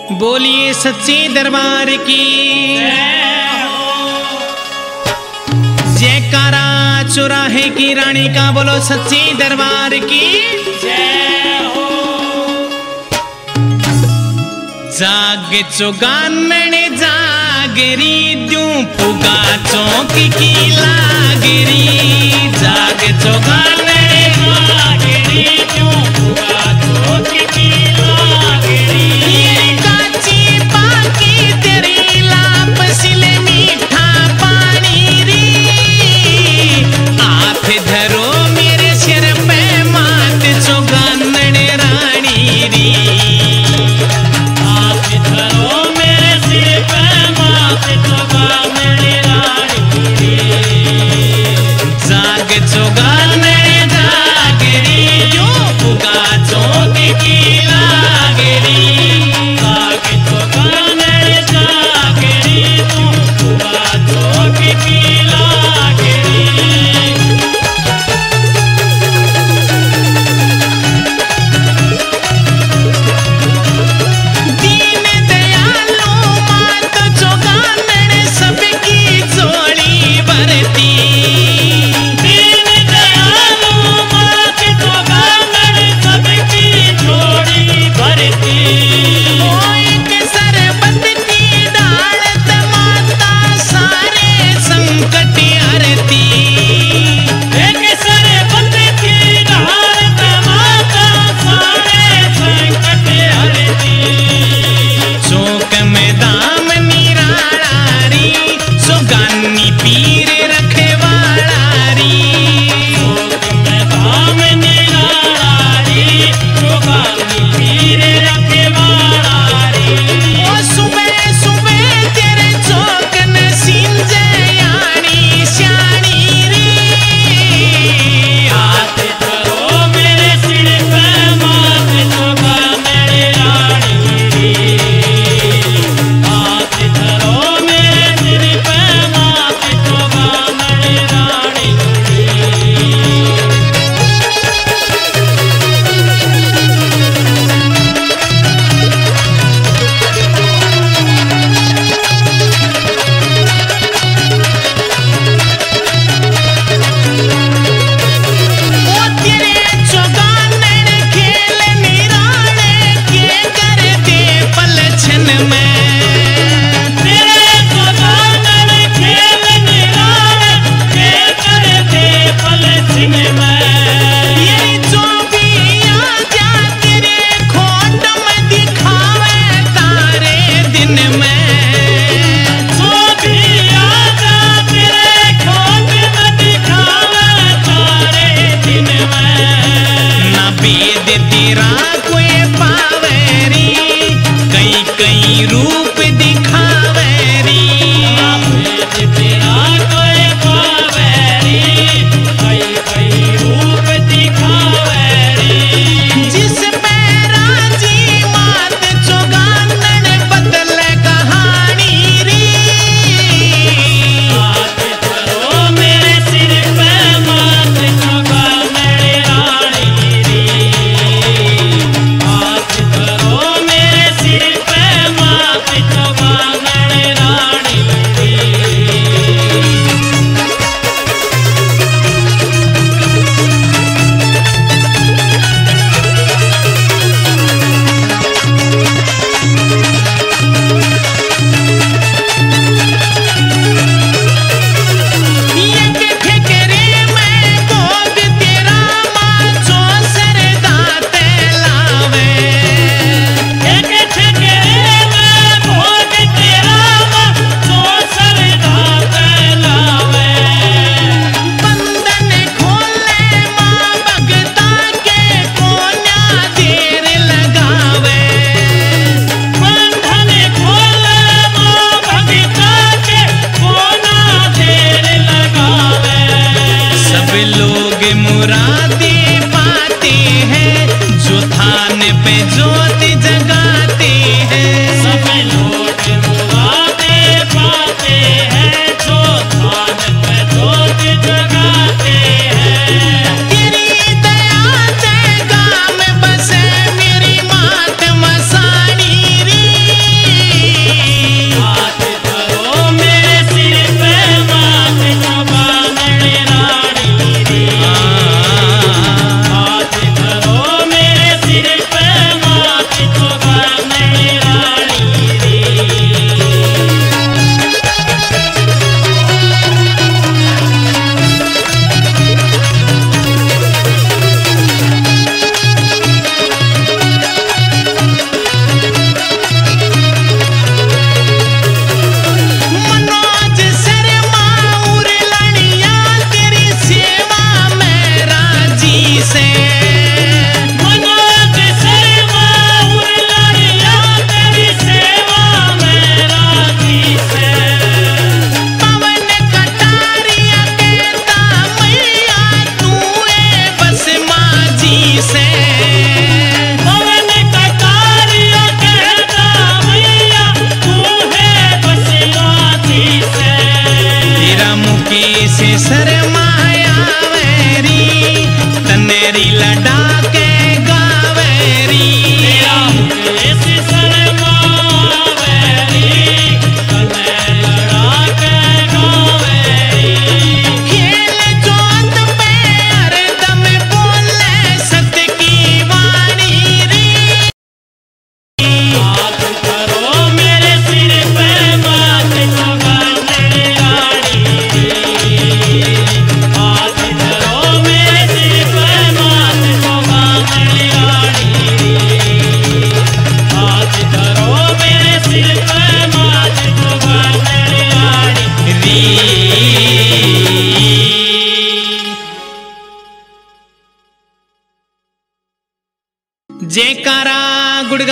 बोलिए सच्चे दरबार की जयकारा। चौराहे की रानी का बोलो सच्चे दरबार की जय हो। जाग चौगानन जागरी द्यूं पुगा चौक की लागरी। जाग चौगानन जागरी द्यूं पुगा चौक की लागरी।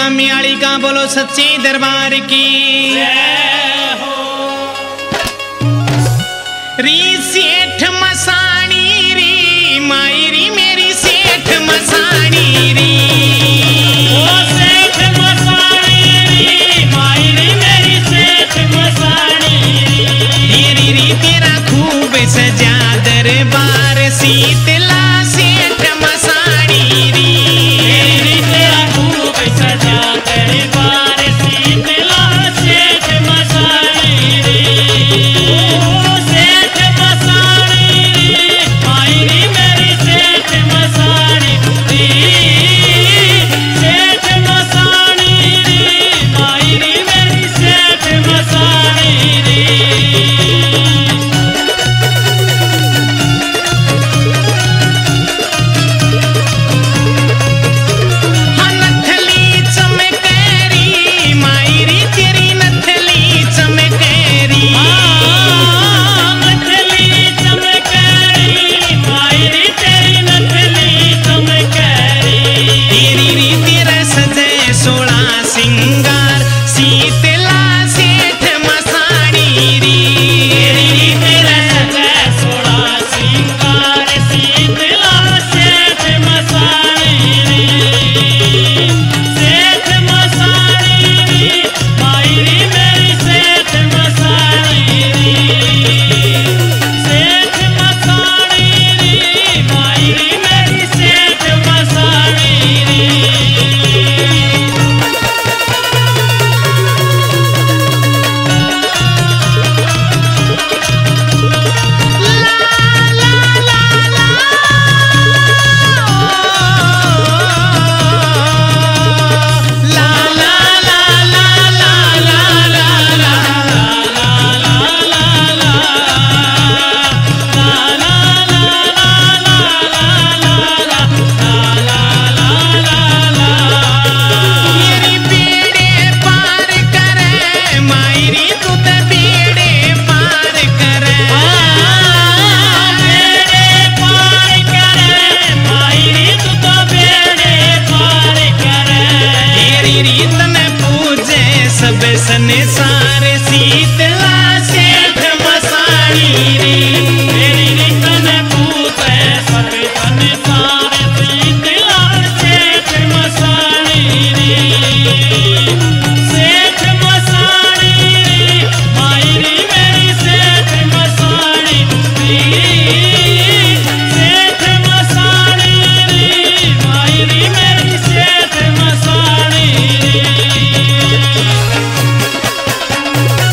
मियाली का बोलो सच्चे दरबार की री सेठ मसाणी री मायरी मेरी सेठ मसाणी री ओ सेठ मसाणी री मायरी मेरी सेठ मसाणी री री तेरा खूब सजा दरबार शीतला सेठ मसाणी री तेरा खूब सजा दरबार शीतला सेठ मसाणी ओ सेठ मसाणी मायरी मेरी सेठ मसाणी सेठ मसाणी मायरी मेरी सेठ मसाणी नथली चमकेरी मायरी तेरी नथली चमकेरी नथली चमकेरी मायरी तेरी नथली चमकेरी तेरी री तेरा सजे सोळा सिंगार शीतला सेठ मसाणी री तेरा सजा सोळा सिंगार शीतला सेठ मसाणी सेठ मसाणी मायरी मेरी सेठ मसाणी सेठ मसाणी मायरी मेरी सेठ मसाणी ला ला ला ला ला ला ला मेरी बेड़े पार करे मायरी तू ते बेड़े पार करे बेड़े पार करे मायरी तू तो बेड़े पार करे तेरी रीत ने पूजे सब संसार शीतला सेठ मसाणी री तेरी रीत ने पूछे सब संसार शीतला सेठ मसाणी सेठ मसाणी मायरी मेरी सेठ मसाणी सेठ मसाणी मायरी मेरी सेठ मसाणी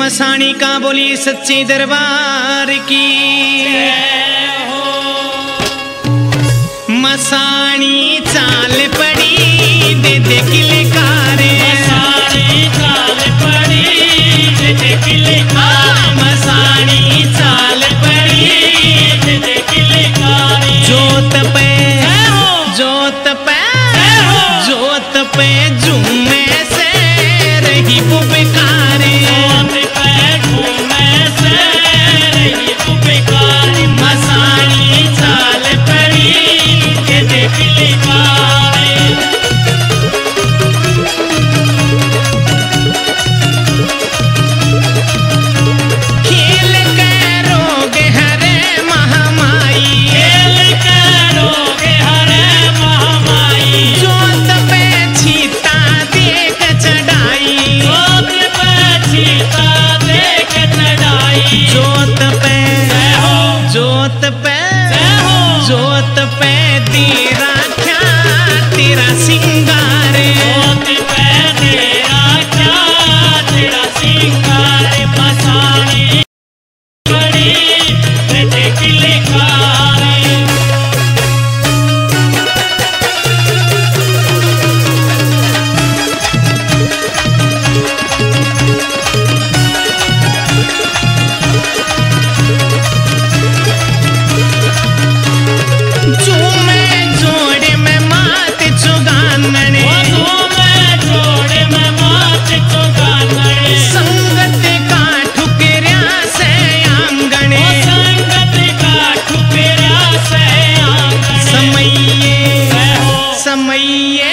मसाणी का बोली सच्चे दरबार की। मसाणी चाल पड़ी दे दे किले कारे, मसाणी चाल पड़ी दे दे किले कारे, मसाणी चाल पड़ी दे दे किले कारे। जोत पे जोत पे झूमे से रही पुपकारे, जोत पे झूमे से रही पुपकारे, मसाणी चाल पड़ी दे दे किले कारे। खेल के रोग हरे महामाई, खेल के रोग हरे महामाई, जोत पे छीता देख चढ़ाई, जोत पे छीता देख चढ़ाई, जोत पे जोत पे जोत पे तेरा क्या तेरा सिंगार, जोत पे तेरा क्या तेरा सिंगार, मसाणी पड़ी दे दे किले कारे। झूमे जोड़े में मात चुगानने, जोड़े में मात चुगानने, संगत का ठुकरिया से आंगने, संगत का ठुकरिया से आंगने। समये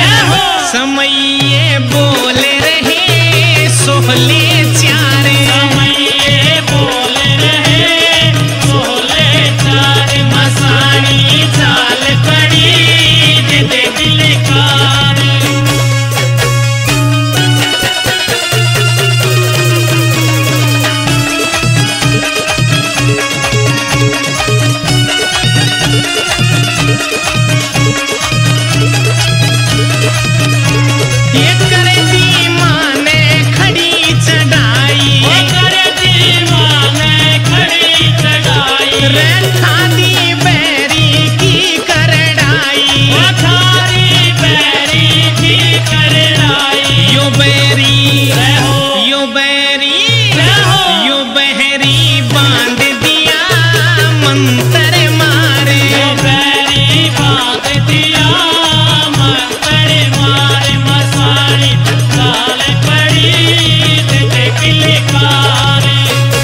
समये बोल रहे सोहले चारे, समये बोल रहे बोले चारे, मसाणी चाल पड़ी दे दे किले कारे। ये करे दी माँ ने खड़ी चढ़ाई, करे दीवाने खड़ी चढ़ाई, रेखा दी बैरी की करड़ाई, थारी बैरी की करड़ाई। यो बैरी रहो यो बैरी रहो यो बहरी बांध दिया मंतर मारे, यो बैरी बांध दिया मंतर मारे, मसाणी चाल पड़ी दे दे किले कारे।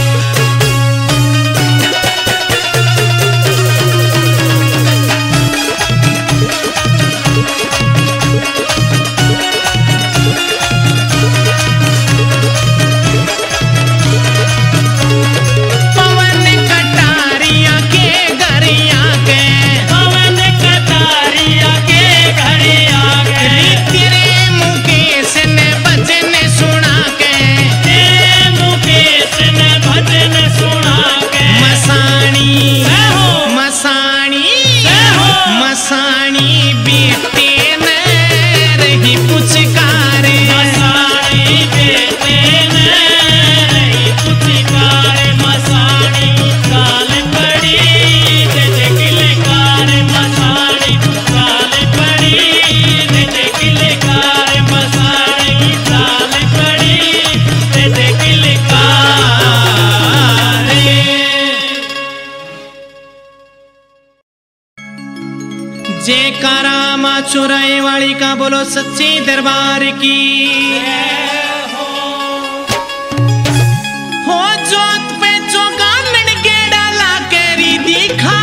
पवन कटारिया के गरिया के पवन कटारिया के घर आ गए, तेरे मुकेश ने भजन सुना के, तेरे मुकेश ने भजन सुना के। मसाणी रहो मसाणी रहो मसाणी बेटे ने रही पुचकारे, मसाणी बेटे ने रही पुचकारे, मसाणी चाल पड़ी दे दे किले कारे, मसाणी चाल पड़ी दे दे किले कारे, मसाणी चाल पड़ी दे दे किले कारे। जयकारा माँ चुराए वाली का बोलो सच्चे दरबार की। हो जोत पे चौगानन के डाला करी दिखा,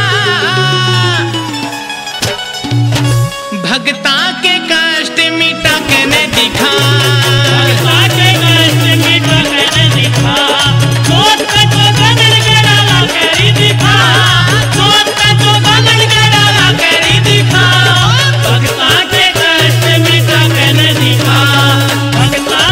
भगता के कष्ट मिटा के ने दिखा, भगता के कष्ट मिटा के दिखा, जोत पे चौगानन के डाला करी दिखा, जोत पे चौगानन के डाला करी दिखा, भगता के कष्ट मिटा के दिखा, भगता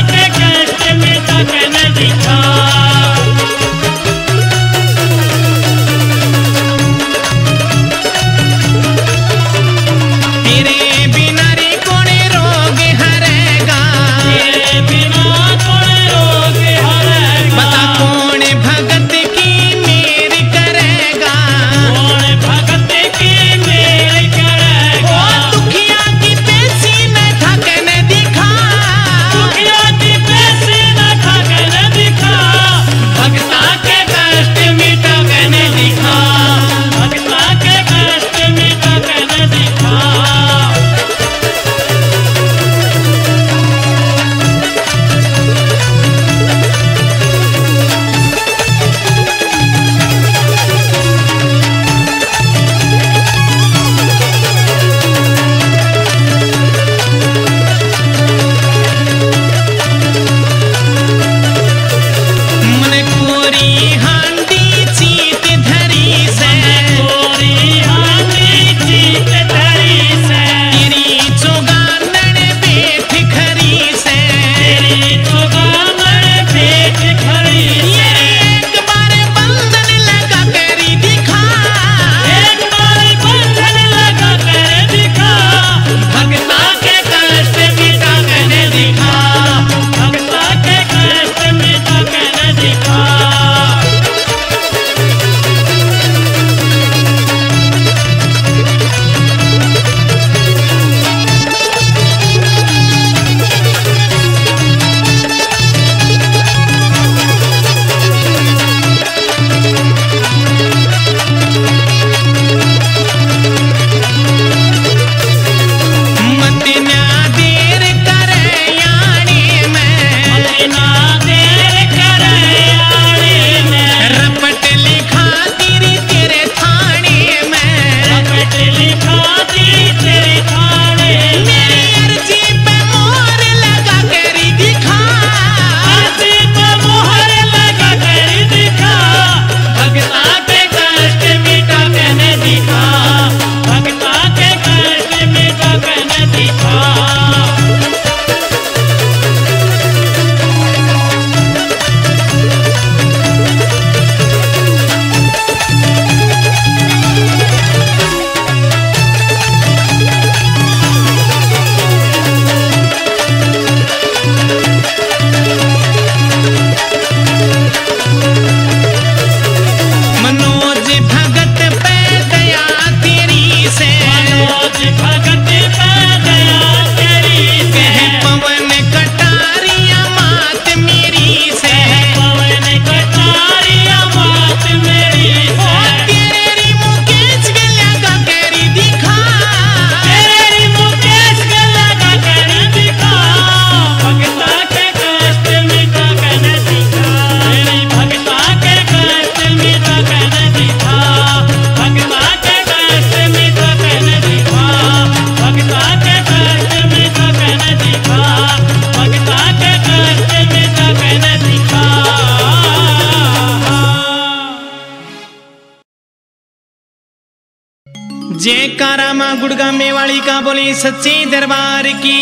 जयकारा माँ गुड़गामे वाली का बोली सच्चे दरबार की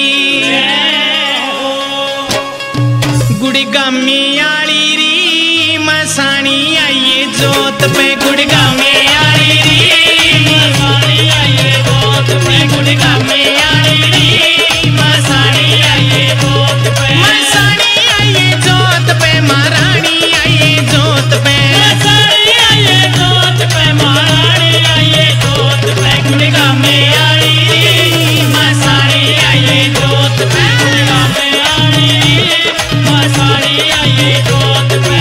गुड़गामे आली री मसानी आइए जोत पे गुड़गामे आली री मसानी आइए जोत पे गुड़गामे आली री मसानी आइए जोत पे मसानी आइए जोत पे महारानी आइए जोत पे मसानी आइए जोत पे महारानी आइए जोत पे गुड़गामे आली री मसानी आइए जोत पे गुड़गामे आली री मसानी आइए जोत पे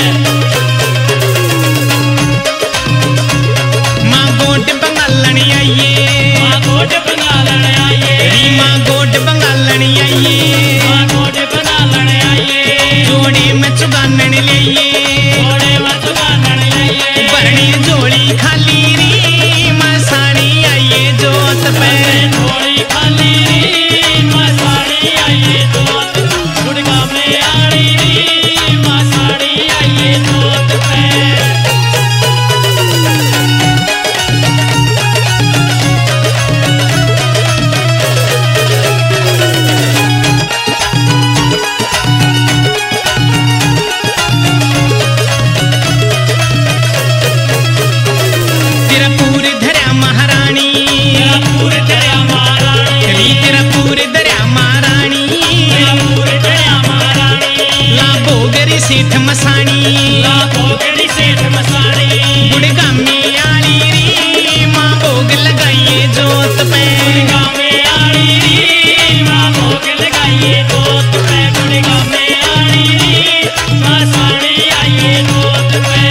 माँ गोट बंगालनी आइए माँ गोट बंगालन आइए री माँ गोट बंगालनी आइए माँ गोट बंगालन आइए जोड़े में चुगानन लेइए जोड़े मत गानन आइए भरणी जोड़ी खाली री मसानी आइए जोत पे थोड़ी खाली री मसानी आइए जोत गुड़गामे आली री मसानी आइए जोत पे तेरा पूरे धरा महारानी पूर दया महारानी कली तेरा पूरे दरा महारानी पूर दया महारानी ला बोगरी सेठ मसानी ला भोगड़ी सेठ मसानी गुड़गामे आली री माँ भोग लगाइए जोत पे गुड़गामे आली री माँ भोग लगाइए जोत पे गुड़गामे आली री मसानी आइए जोत पे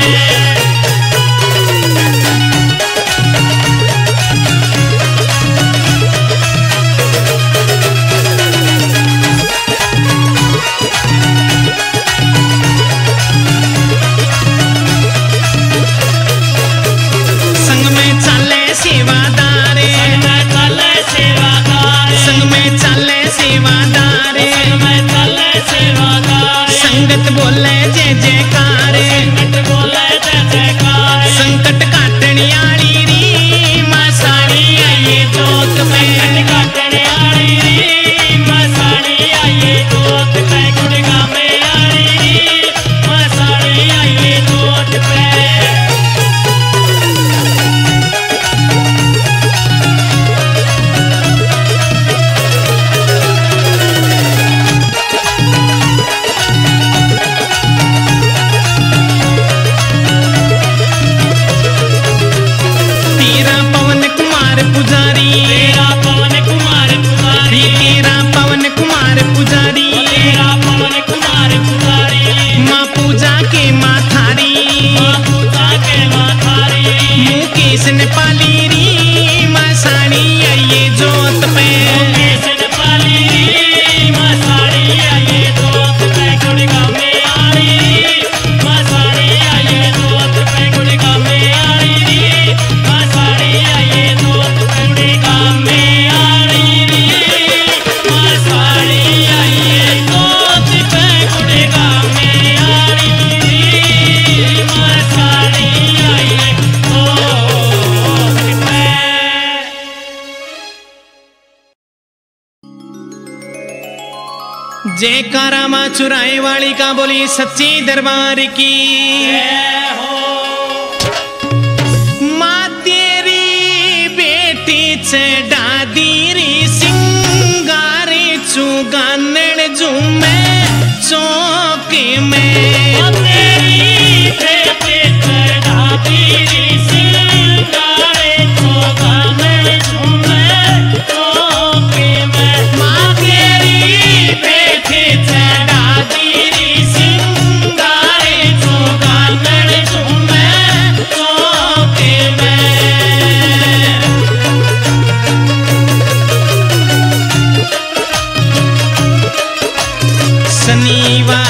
संग में चले सेवादार संग में चले सेवादार संग में चले सेवादार संग में चले सेवादार संगत बोले जय जयकार संकट बोले जय जयकार संकट काटने आली री मसानी आइए जोत पे संकट काटने आली री मसानी आइए जोत पे गुड़गामे आली री मसानी आइए जोत पे तेरा पवन कुमार पुजारी तेरा पवन कुमार पुजारी तेरा पवन कुमार पुजारी तेरा पवन कुमार पुजारी माँ पूजा के माथारी माँ पूजा के माथारी मुकेश नेपाली री मसानी आइए जोत पे मुकेश नेपाली री मसानी आइए जोत पे गुड़गामे आली री मसानी आइए जोत पे गुड़गामे आली री मसानी आइए जोत पे गुड़गामे आली री मसानी आइए जोत पे गुड़गामे आली री मसानी आइए जोत पे जयकारा माँ चुराए वाली का बोली सच्ची दरबार की माँ तेरी बेटी चढ़ा दी री सिंगारे चुगानन झूमे चौके में तेरी बेटी चढ़ा दी सिंगारे चौगाने झूमे चौके में माँ तेरी बेटी चढ़ा दी सिंगारे चौगाने झूमे चौके में शनिवार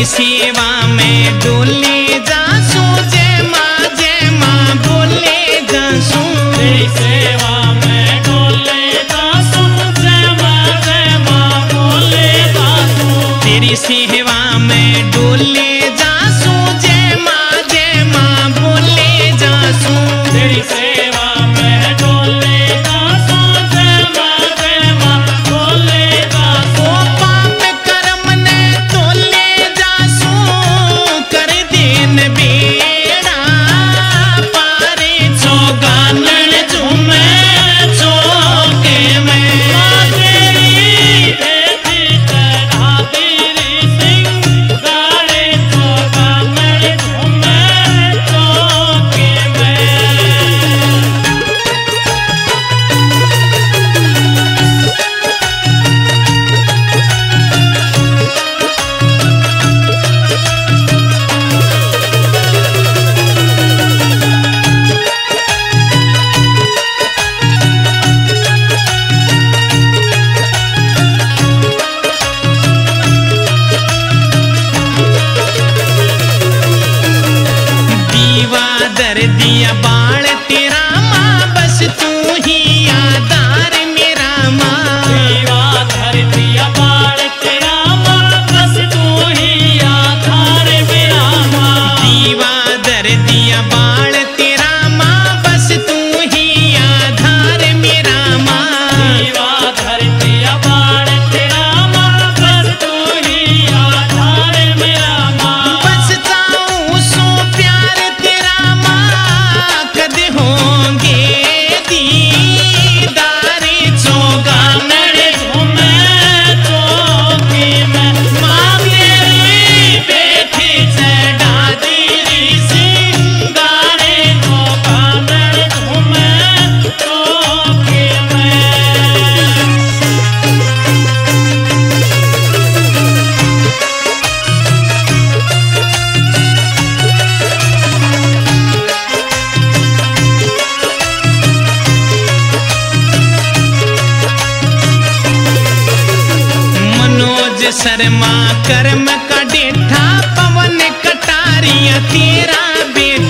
सेवा में डोले जासू जय माँ बोले जासू तेरी सेवा में डोले दासू जय माँ बोले दासू तेरी सेवा में डोले जासू जय माँ बोले जासू तेरी सेवा में डोले दासू जय माँ बोले दासू ओ पाप कर्म ने तोले जासू कर देन बेड़ा पारे छो गानन झूमे चौके में तेरी बेटी चढ़ा तेरी सिंगारे तो कमर झूमे चौके में दीवा दर दिया बाण तेरा माँ बस तू ही आधार मेरा माँ दीवा धर दिया बाण तेरा माँ बस तू ही आधार मेरा माँ दीवा दर दिया बाण तेरा माँ बस तू ही आधार मेरा माँ दीवा धर दिया बाण तेरा माँ बस तू ही आधार मेरा माँ बस जाऊं सो प्यार तेरा माँ कद होंगे दीदारे चोगा नड़ झूमे चौकी में माँ तेरी बेटी चढ़ा तेरी सिंगारे तो कानड़ झूमे चौकी में मनोज शर्मा कर्म का डेठा पवन कटारिया तेरा बेटा